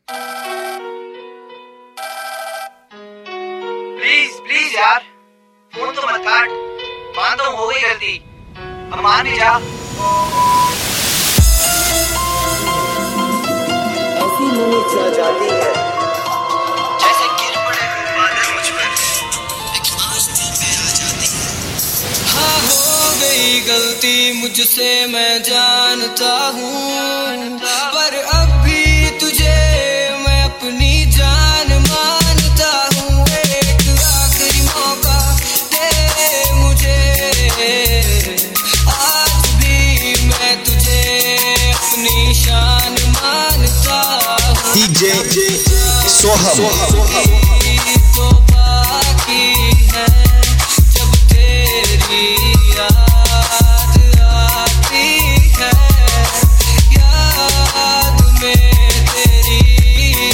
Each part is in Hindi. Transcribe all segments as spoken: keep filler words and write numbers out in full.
प्लीज प्लीज यार, फोन तो मत काट। मान तो हो गई गलती, अब मान भी जा। ऐसी नमी छा जाती है जैसे गिर पड़े बादल मुझ पर, एक आँच दिल पे आ जाती है। हाँ हो गई गलती मुझसे मैं जानता हूँ, पर अब भी तुझे मैं अपनी जान मानता हूँ। एक आखिरी मौका दे मुझे, आज भी मैं तुझे अपनी शान मानता हूँ। डीजे सोहम तो बाकी है जब तेरी याद आती है, याद में तेरी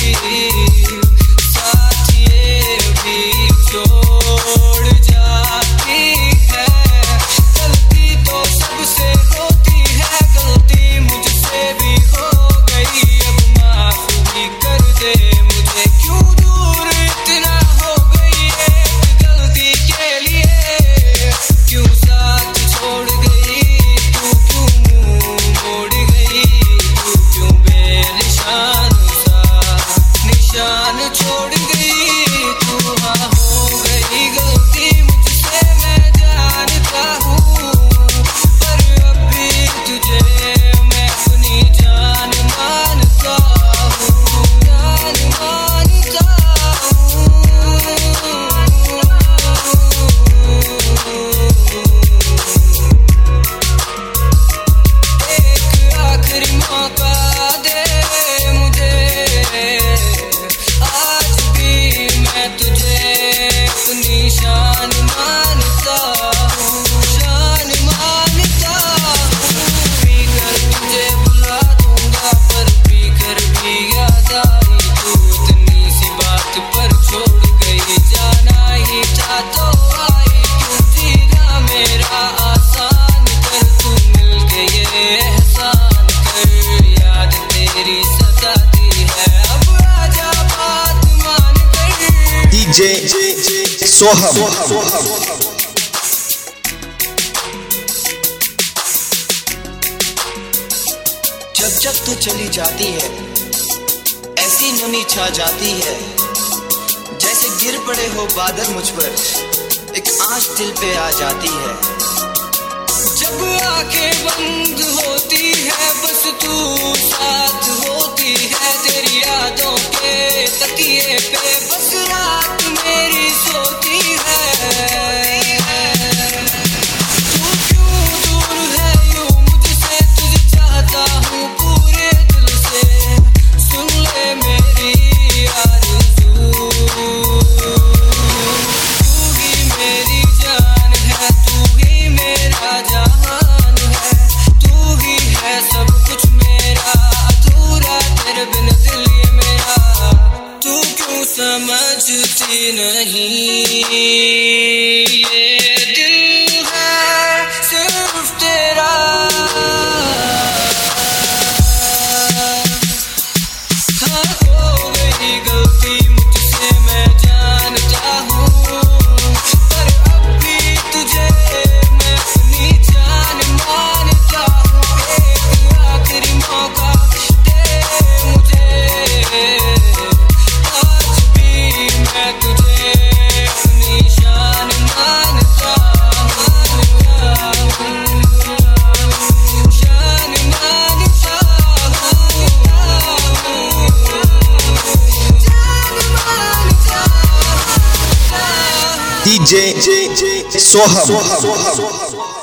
साथ ये भी छोड़ जाती है। गलती तो सबसे होती है, गलती मुझसे भी हो गई, अब माफ भी कर दे मुझे। क्यों दूर इतना हो गई एक गलती के लिए, क्यों साथ छोड़ गई तू, क्यों मुंह मोड़ गई तू, क्यों बेनिशान सा निशान छोड़ गई तू। हाँ हो गई गलती मुझसे मैं जानता हूँ, पर अब भी तुझे मैं अपनी जान मानता हूँ, जान मानता हूँ। एक आखिरी मौका दे मुझे, आज भी मैं तुझे अपनी शान मानता हूँ, शान मानता हूँ। पी कर तुझे बुला दूंगा, पर पी कर भी याद आई तू, इतनी सी बात पर छोड़ गई। जाना ही था तो आई क्यों, जीना मेरा आसान कर, तू मिल के ये एहसान कर। याद तेरी सताती है, अब आजा बात मान कर। डीजे सोहम जब जब तू चली जाती है, ऐसी नमी छा जाती है जैसे गिर पड़े हो बादल मुझ पर, एक आँच दिल पे आ जाती है। जब आंखें बंद होती है बस तू साथ होती है, तेरी यादों के तकिए पे बस रात मेरी सोती है। तू क्यों दूर है यूं मुझसे, तुझे चाहता हूँ पूरे दिल से, सुन ले मेरी आरज़ू। तू ही मेरी जान है, तू ही मेरा जहान है, तू ही है सब कुछ मेरा, अधूरा तेरे बिन दिल ये मेरा। तू क्यों समझती नहीं, ये दिल है सिर्फ तेरा। हाँ हो गई गलती मुझसे मैं जानता हूँ, पर अब भी तुझे मैं अपनी जान मानता हूँ। एक आखिरी मौका दे मुझे, आज भी मैं तुझे अपनी शान मानता हूँ, शान मानता हूँ, जान मानता हूँ। डीजे सोहम।